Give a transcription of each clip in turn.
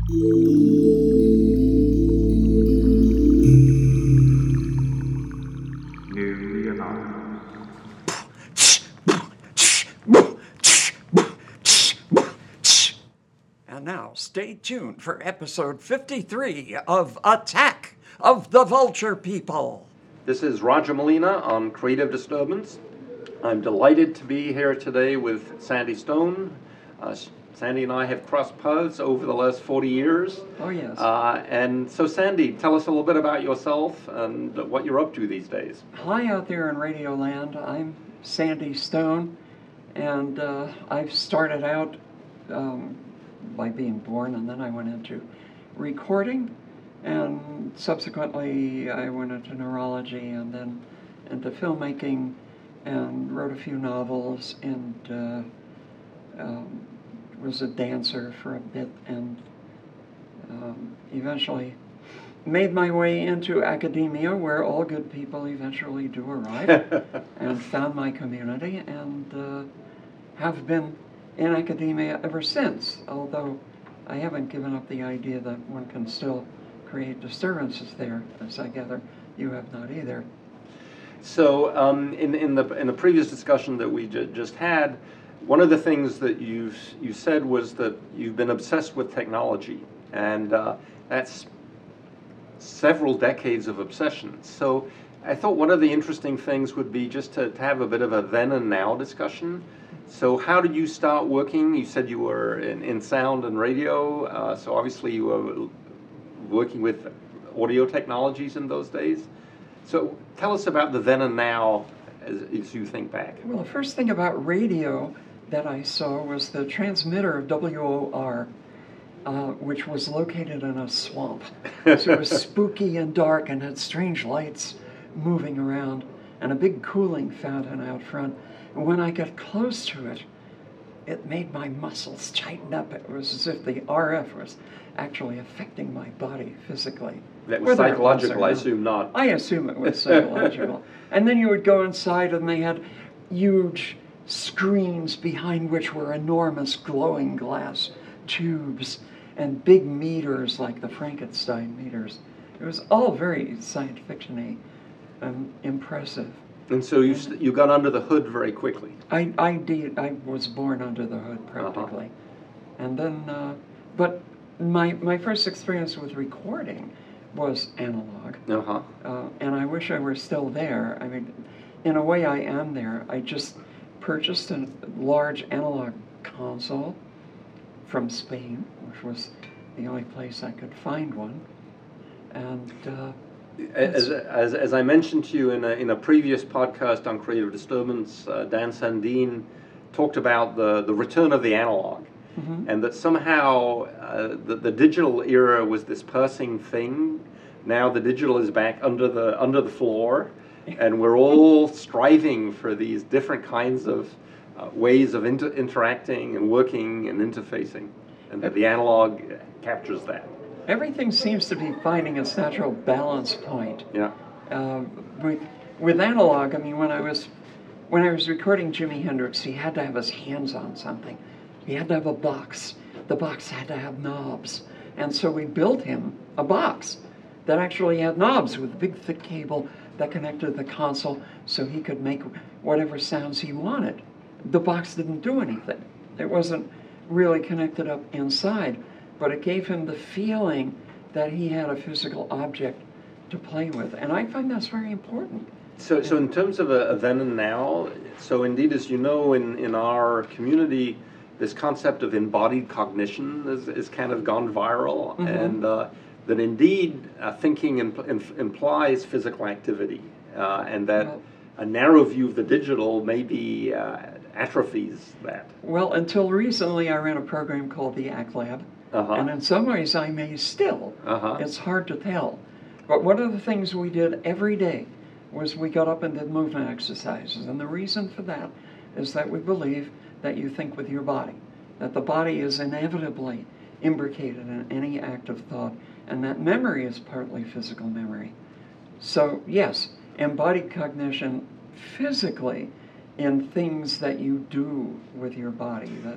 Newly announced. And now, stay tuned for episode 53 of Attack of the Vulture People. This is Roger Molina on Creative Disturbance. I'm delighted to be here today with Sandy Stone. Sandy and I have crossed paths over the last 40 years. Oh, yes. And so, Sandy, tell us a little bit about yourself and what you're up to these days. Hi out there in Radio Land. I'm Sandy Stone, and I've started out by being born, and then I went into recording, and subsequently I went into neurology and then into filmmaking and wrote a few novels and was a dancer for a bit and eventually made my way into academia, where all good people eventually do arrive, and found my community and have been in academia ever since, although I haven't given up the idea that one can still create disturbances there, as I gather you have not either. So in the previous discussion that we just had, one of the things that you said was that you've been obsessed with technology, and that's several decades of obsession. So I thought one of the interesting things would be just to have a bit of a then and now discussion. So how did you start working? You said you were in sound and radio, so obviously you were working with audio technologies in those days. So tell us about the then and now as you think back. Well, the first thing about radio that I saw was the transmitter of WOR, which was located in a swamp. So it was spooky and dark and had strange lights moving around and a big cooling fountain out front. And when I got close to it, it made my muscles tighten up. It was as if the RF was actually affecting my body physically. That was psychological, I assume not. I assume it was psychological. And then you would go inside and they had huge screens behind which were enormous glowing glass tubes and big meters like the Frankenstein meters. It was all very science fiction-y and impressive. And so you got under the hood very quickly. I did. I was born under the hood practically. Uh-huh. And then, but my first experience with recording was analog. Uh-huh. And I wish I were still there. I mean, in a way I am there. I just purchased a large analog console from Spain, which was the only place I could find one. And as I mentioned to you in a previous podcast on Creative Disturbance, Dan Sandin talked about the return of the analog, mm-hmm. and that somehow the digital era was this passing thing. Now the digital is back under the floor, and we're all striving for these different kinds of ways of interacting and working and interfacing, and that the analog captures that. Everything seems to be finding its natural balance point. Yeah. With analog, I mean, when I was recording Jimi Hendrix, he had to have his hands on something. He had to have a box. The box had to have knobs. And so we built him a box that actually had knobs with a big thick cable that connected to the console so he could make whatever sounds he wanted. The box didn't do anything. It wasn't really connected up inside, but it gave him the feeling that he had a physical object to play with. And I find that's very important. So in terms of a then and now, so indeed, as you know, in our community, this concept of embodied cognition is kind of gone viral, mm-hmm. and that indeed thinking implies physical activity, and that a narrow view of the digital maybe atrophies that. Well, until recently, I ran a program called the ACT Lab. Uh-huh. And in some ways I may still. Uh-huh. It's hard to tell. But one of the things we did every day was we got up and did movement exercises. And the reason for that is that we believe that you think with your body, that the body is inevitably imbricated in any act of thought, and that memory is partly physical memory. So yes, embodied cognition physically in things that you do with your body, that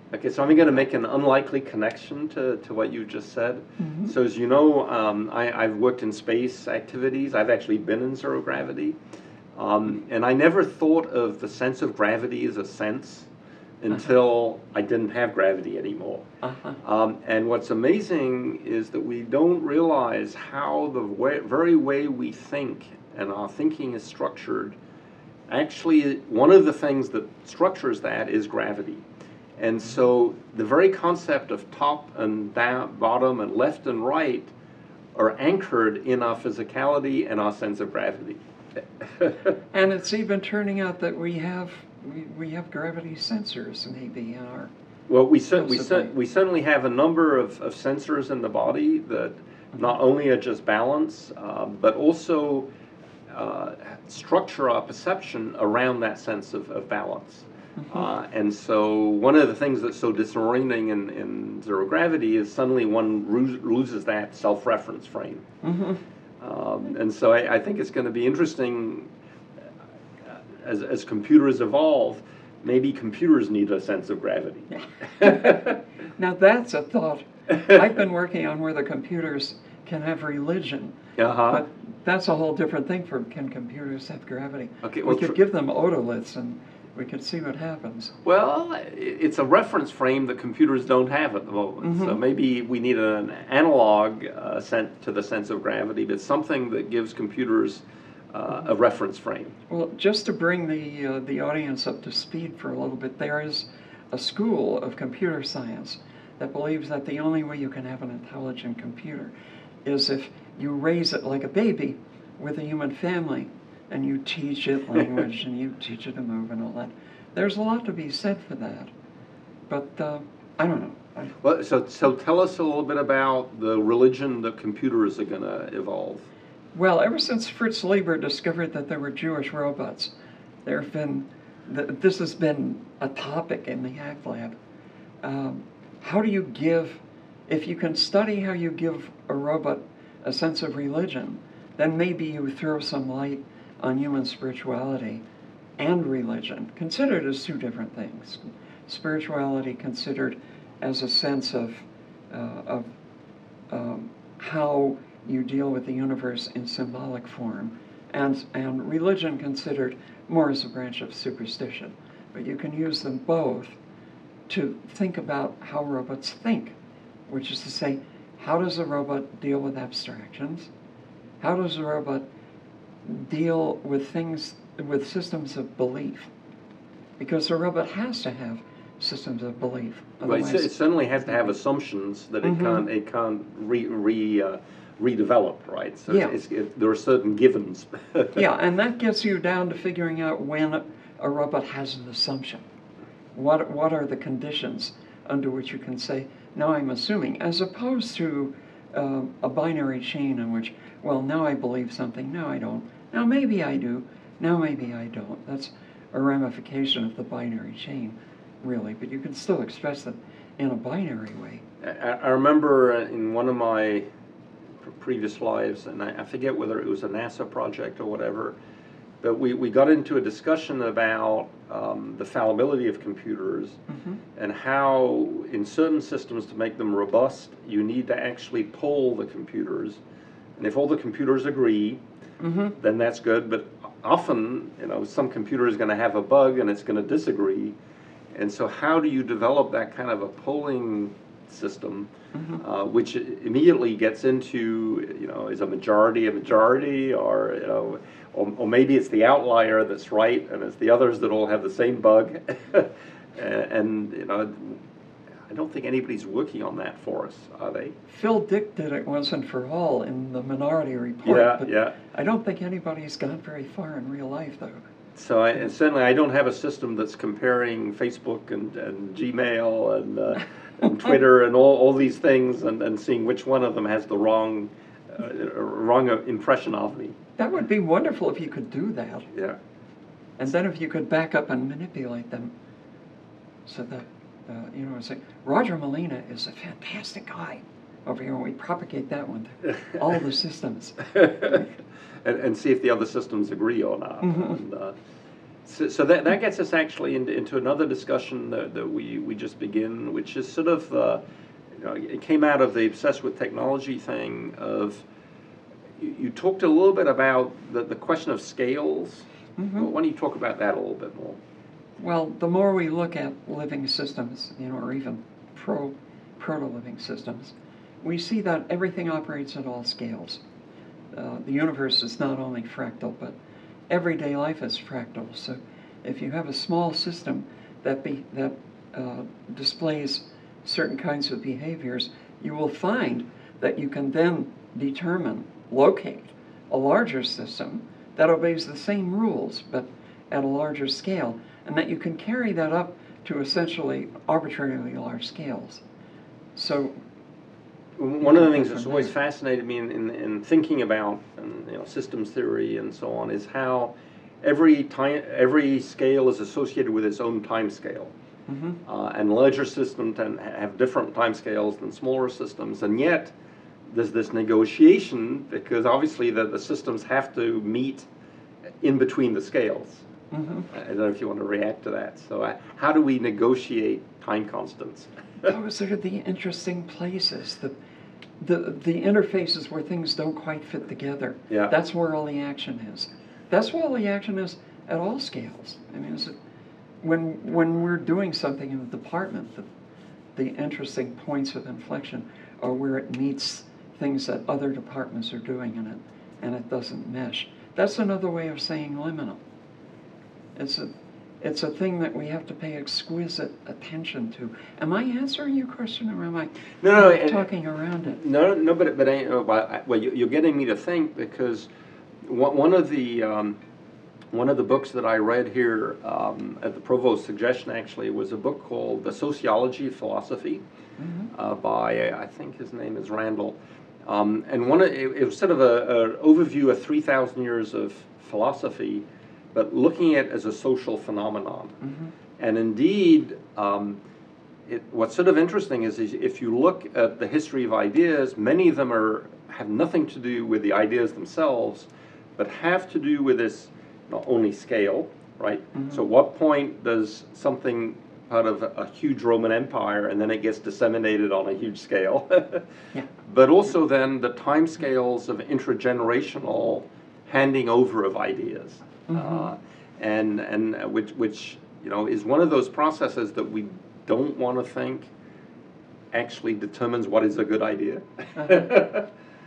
Okay, so I'm going to make an unlikely connection to what you just said. Mm-hmm. So as you know, I've worked in space activities. I've actually been in zero gravity. And I never thought of the sense of gravity as a sense until I didn't have gravity anymore. And what's amazing is that we don't realize how the very way we think and our thinking is structured. Actually, one of the things that structures that is gravity. And so the very concept of top and down, bottom and left and right are anchored in our physicality and our sense of gravity. And it's even turning out that we have gravity sensors maybe in our. Well, we certainly have a number of sensors in the body that not only adjust balance, but also structure our perception around that sense of balance. And so one of the things that's so disorienting in zero gravity is suddenly one loses that self-reference frame. And so I think it's going to be interesting as computers evolve. Maybe computers need a sense of gravity. Now that's a thought I've been working on, where the computers can have religion. But that's a whole different thing. Can computers have gravity? Okay, well, we could give them otoliths and we could see what happens. Well, it's a reference frame that computers don't have at the moment. So maybe we need an analog sent to the sense of gravity, but something that gives computers a reference frame. Well, just to bring the audience up to speed for a little bit, there is a school of computer science that believes that the only way you can have an intelligent computer is if you raise it like a baby with a human family, and you teach it language and you teach it to move and all that. There's a lot to be said for that, but I don't know. Well, so tell us a little bit about the religion that computers are going to evolve. Well, ever since Fritz Leiber discovered that there were Jewish robots, there have been, this has been a topic in the Hack Lab. How do you give, if you can study how you give a robot a sense of religion, then maybe you throw some light on human spirituality and religion, considered as two different things. Spirituality considered as a sense of how you deal with the universe in symbolic form, and religion considered more as a branch of superstition. But you can use them both to think about how robots think, which is to say, how does a robot deal with abstractions? How does a robot deal with things, with systems of belief? Because a robot has to have systems of belief. Right, it certainly has to have assumptions that it can't redevelop, right? So there are certain givens. Yeah, and that gets you down to figuring out when a robot has an assumption. What are the conditions under which you can say, now I'm assuming, as opposed to a binary chain in which, well, now I believe something, now I don't. Now maybe I do, now maybe I don't. That's a ramification of the binary chain, really, but you can still express it in a binary way. I remember in one of my previous lives, and I forget whether it was a NASA project or whatever, but we got into a discussion about the fallibility of computers and how in certain systems, to make them robust, you need to actually poll the computers. And if all the computers agree, then that's good. But often, some computer is going to have a bug and it's going to disagree. And so how do you develop that kind of a polling system, which immediately gets into, is a majority, or, or maybe it's the outlier that's right and it's the others that all have the same bug. and I don't think anybody's working on that for us, are they? Phil Dick did it once and for all in the Minority Report. Yeah. I don't think anybody's gone very far in real life, though. So and certainly I don't have a system that's comparing Facebook and Gmail and Twitter and all these things and seeing which one of them has the wrong impression of me. That would be wonderful if you could do that. Yeah. And then if you could back up and manipulate them so that, say, Roger Molina is a fantastic guy over here, and we propagate that one to all the systems. and see if the other systems agree or not. So that gets us actually into another discussion that we just begin, which is sort of, it came out of the obsessed with technology thing of, you talked a little bit about the question of scales. Mm-hmm. Why don't you talk about that a little bit more? Well, the more we look at living systems, or even proto-living systems, we see that everything operates at all scales. The universe is not only fractal, but everyday life is fractal. So if you have a small system that displays certain kinds of behaviors, you will find that you can then locate a larger system that obeys the same rules, but at a larger scale, and that you can carry that up to essentially arbitrarily large scales. So one of the things that's always fascinated me in thinking about systems theory and so on is how every scale is associated with its own time scale. Mm-hmm. And larger systems have different time scales than smaller systems, and yet there's this negotiation because obviously the systems have to meet in between the scales. Mm-hmm. I don't know if you want to react to that. So how do we negotiate time constants? Those are the interesting places, the interfaces where things don't quite fit together. Yeah. That's where all the action is. That's where all the action is at all scales. I mean, when we're doing something in the department, the interesting points of inflection are where it meets things that other departments are doing in it, and it doesn't mesh. That's another way of saying liminal. It's a thing that we have to pay exquisite attention to. Am I answering your question, or am I talking around it? No, but you're getting me to think, because one of the books that I read here at the Provost's suggestion actually was a book called The Sociology of Philosophy, mm-hmm. By I think his name is Randall, and it was sort of an overview of 3,000 years of philosophy, but looking at it as a social phenomenon. Mm-hmm. And indeed, what's sort of interesting is if you look at the history of ideas, many of them have nothing to do with the ideas themselves, but have to do with this not only scale, right? Mm-hmm. So at what point does something part of a huge Roman Empire and then it gets disseminated on a huge scale? Yeah. But also then the time scales of intergenerational handing over of ideas. Mm-hmm. And which is one of those processes that we don't want to think actually determines what is a good idea. Uh-huh.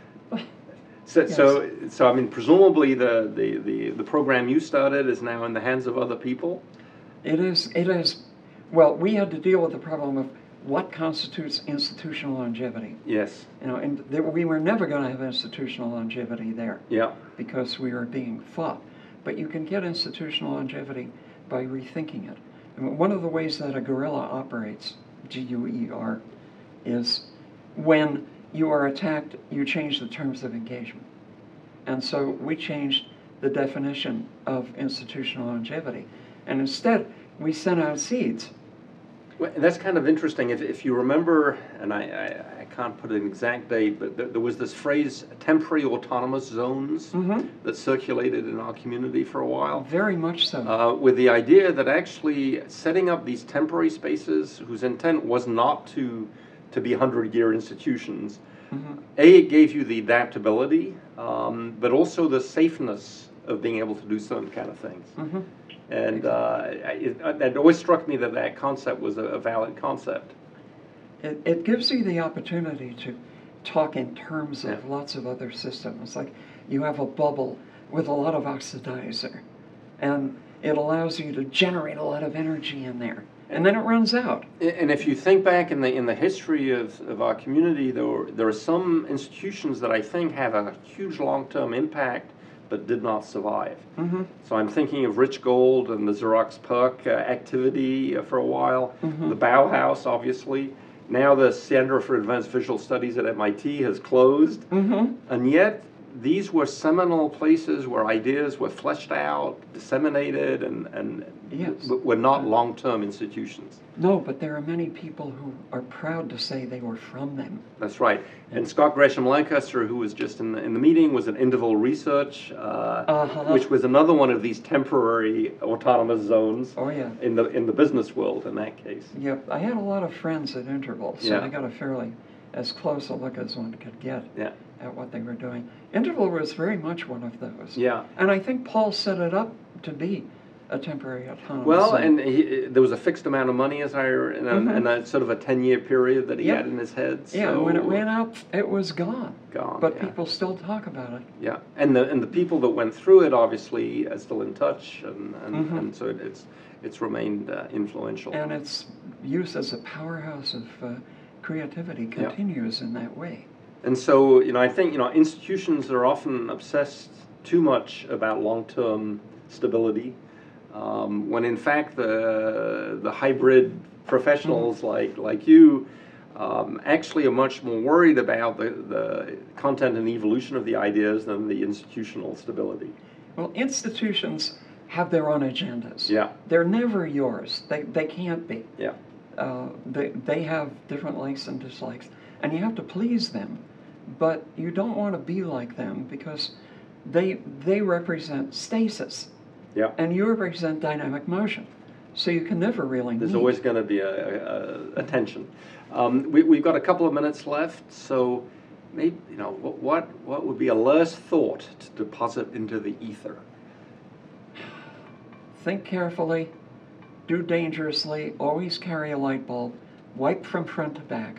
So I mean, presumably the program you started is now in the hands of other people. It is. Well, we had to deal with the problem of what constitutes institutional longevity. Yes. And we were never going to have institutional longevity there. Yeah. Because we were being fought. But you can get institutional longevity by rethinking it. And one of the ways that a guerrilla operates, GUER, is when you are attacked, you change the terms of engagement. And so we changed the definition of institutional longevity. And instead, we sent out seeds. Well, that's kind of interesting. If you remember, and I can't put an exact date, but there was this phrase, temporary autonomous zones, mm-hmm. that circulated in our community for a while. Very much so. With the idea that actually setting up these temporary spaces whose intent was not to be 100-year institutions, mm-hmm. It gave you the adaptability, but also the safeness of being able to do certain kind of things. Mm-hmm. And it always struck me that concept was a valid concept. It gives you the opportunity to talk in terms of lots of other systems. Like you have a bubble with a lot of oxidizer, and it allows you to generate a lot of energy in there, and then it runs out. And if you think back in the history of our community, there are some institutions that I think have a huge long-term impact but did not survive. Mm-hmm. So I'm thinking of Rich Gold and the Xerox PERC activity for a while, mm-hmm. the Bauhaus, obviously. Now the Center for Advanced Visual Studies at MIT has closed, mm-hmm. and yet these were seminal places where ideas were fleshed out, disseminated, and Yes. were not long-term institutions. No, but there are many people who are proud to say they were from them. That's right. And Scott Gresham Lancaster, who was just in the meeting, was at Interval Research, which was another one of these temporary autonomous zones Oh, yeah. in the business world in that case. Yep. I had a lot of friends at Interval, so Yeah. I got a fairly as close a look as one could get Yeah. at what they were doing. Interval was very much one of those. Yeah. And I think Paul set it up to be a temporary autonomous Well, zone. and there was a fixed amount of money, as and a sort of a 10-year period that he Yep. had in his head. Yeah, so and when it ran out, it was gone. Gone, But yeah. people still talk about it. Yeah, and the people that went through it obviously are still in touch, and so it's remained influential. And its use as a powerhouse of creativity continues in that way. And so, I think, institutions are often obsessed too much about long-term stability, when in fact the hybrid professionals like you actually are much more worried about the content and evolution of the ideas than the institutional stability. Well, institutions have their own agendas. Yeah. They're never yours. They can't be. Yeah. They have different likes and dislikes, and you have to please them. But you don't want to be like them because they represent stasis, Yeah. and you represent dynamic motion. So you can never really There's meet. always going to be a tension. We've got a couple of minutes left, so maybe what would be a last thought to deposit into the ether? Think carefully, do dangerously, always carry a light bulb, wipe from front to back.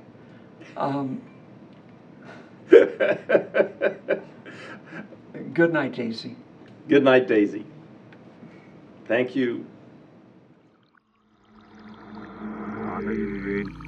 Good night, Daisy. Good night, Daisy. Thank you. Daisy.